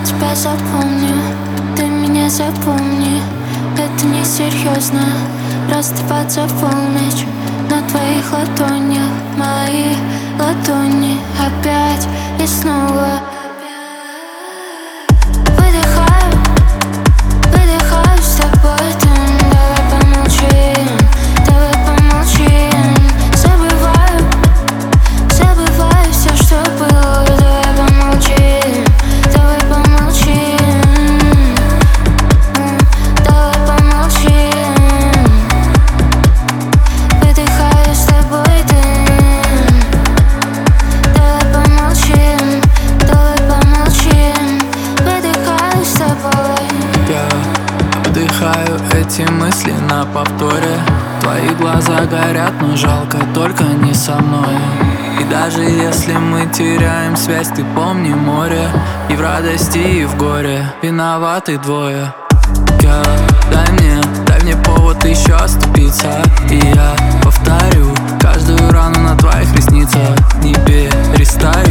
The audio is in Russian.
тебя запомню, ты меня запомни. Это не серьезно, расставаться в полночь. На твоих ладонях мои ладони опять и снова. Выдыхаю, выдыхаю с тобой дым. Давай помолчим, давай помолчим. Забываю, забываю все, что было. Давай помолчим, давай помолчим. Давай помолчим. Выдыхаю с тобой дым. Давай помолчим, давай помолчим. Выдыхаю с тобой. Я вдыхаю эти мысли на повторе. Твои глаза горят, но жалко только не со мной. И даже если мы теряем связь, ты помни море. И в радости, и в горе виноваты двое. Дай мне повод еще оступиться. И я повторю каждую рану на твоих ресницах. Не перестаю